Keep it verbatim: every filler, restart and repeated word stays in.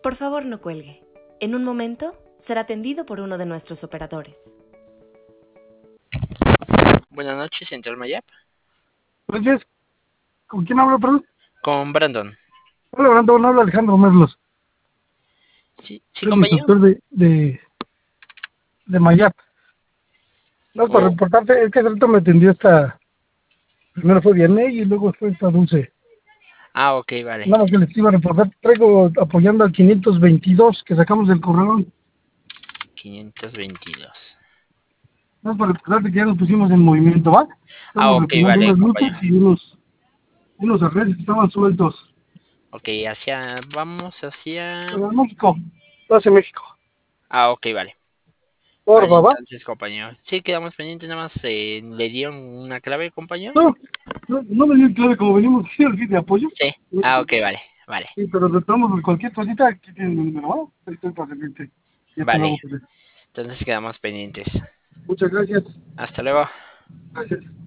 Por favor, no cuelgue. En un momento será atendido por uno de nuestros operadores. Buenas noches, Central Mayap. Gracias. ¿Con quién hablo, perdón? Con Brandon. Hola, Brandon, habla Alejandro Merlos. Sí, sí, Soy el compañero. instructor de, de, de Mayap. No, para Oh, reportarte, es que hace rato me atendió esta... Primero fue Vianney y luego fue esta Dulce. ah, ok, vale. Nada más que les iba a reportar. Traigo apoyando al quinientos veintidós que sacamos del corralón. quinientos veintidós. No, para recordarte que ya nos pusimos en movimiento, ¿va? Ah, Estamos ok, retomando vale, unas luces compañero. y unos, unos arredes que estaban sueltos. Ok, hacia... Vamos hacia... Pero en México, hacia México. Ah, ok, vale. Vale, Porfa, ¿va? entonces, compañero. Sí, quedamos pendientes, nada más. Eh, ¿le dieron una clave, compañero? No, no, no me dio clave como venimos aquí al kit de apoyo. Sí. Ah, ok, vale, vale. Sí, pero retomamos cualquier cosita, aquí tienen mi número, ¿va? Ahí estoy para servirte. Ya te lo Vale, hago saber. entonces quedamos pendientes. Muchas gracias. Hasta luego. Gracias.